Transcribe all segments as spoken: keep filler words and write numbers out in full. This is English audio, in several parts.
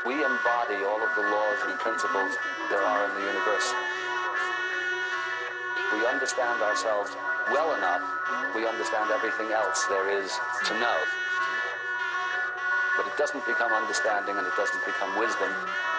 We embody all of the laws and principles there are in the universe. We understand ourselves well enough, we understand everything else there is to know. But it doesn't become understanding and it doesn't become wisdom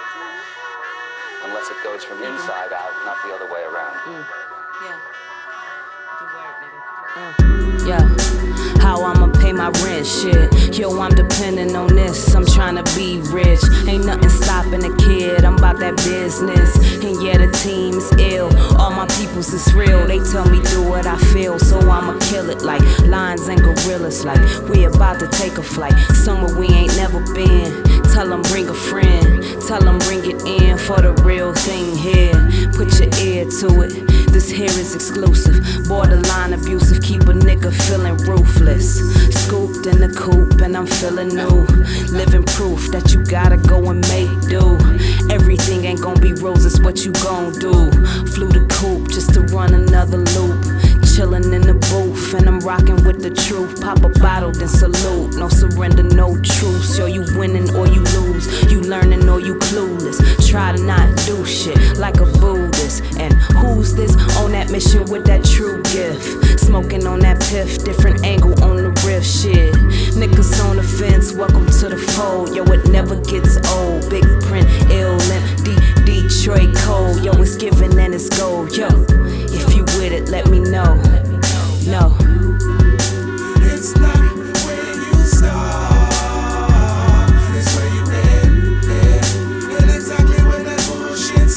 unless it goes from inside out, not the other way around. Mm. Yeah. Good work, nigga. Uh, yeah. How I'ma pay my rent, shit. Yo, I'm depending on this, I'm tryna be rich. Ain't nothing stopping a kid, I'm about that business. And yeah, the team is ill, all my peoples is real. They tell me do what I feel, so I'ma kill it like lions and gorillas. Like we about to take a flight, somewhere we ain't never been. Tell them bring a friend, tell them bring it in for the real thing here. Put your ear to it, this here is exclusive. Borderline abusive, keep a nigga feeling ruthless. Scooped in the coop and I'm feeling new. Living proof that you gotta go and make do. Everything ain't gonna be roses, what you gon' do? Flew the coop just to run another loop. Chillin' in the booth and I'm rockin' with the truth. Pop a bottle then salute, no surrender, no truce. Yo, you winning or you lose, you learning or you clueless. Try to not do shit like a Buddhist. And who's this on that mission with that true gift? Smoking on that piff, different angle on the riff, shit. Niggas on the fence, welcome to the fold. Yo, it never gets old. Big print, ill and D Detroit cold. Yo, it's giving and it's gold. Yo, if you with it, let me know. No. It's not where you start, it's where you end, end. And exactly when that bullshit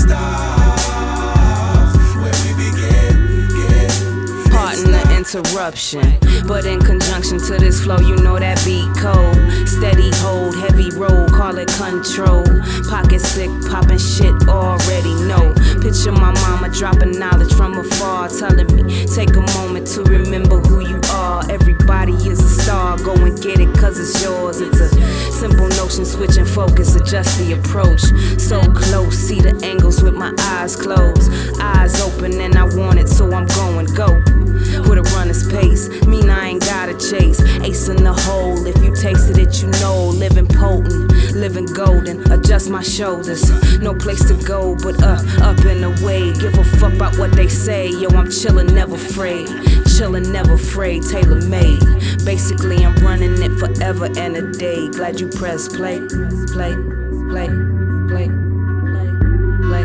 stops, where we begin, begin. Pardon the interruption, but in conjunction to this flow, you know that beat cold. Steady hold, heavy roll, call it control. Pocket sick, popping shit already know. Picture my mama dropping knowledge from afar, telling me take a moment to remember who you are. Everybody is a star, go and get it cause it's yours. It's a simple notion, switching focus, adjust the approach. So close, see the angles with my eyes closed. Eyes open and I want it, so I'm going go. With a runner's pace, mean I ain't gotta chase. Ace in the hole, if you tasted it, you know. Living potent, living golden, adjust my shoulders. No place to go but up, up and away. Give a fuck about what they say, yo, I'm chillin', never afraid. Chillin', never afraid, tailor made. Basically, I'm running it forever and a day. Glad you press play, play, play, play, play,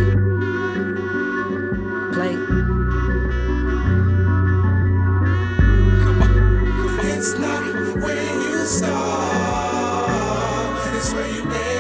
play, play. It's not where you start, it's where you end.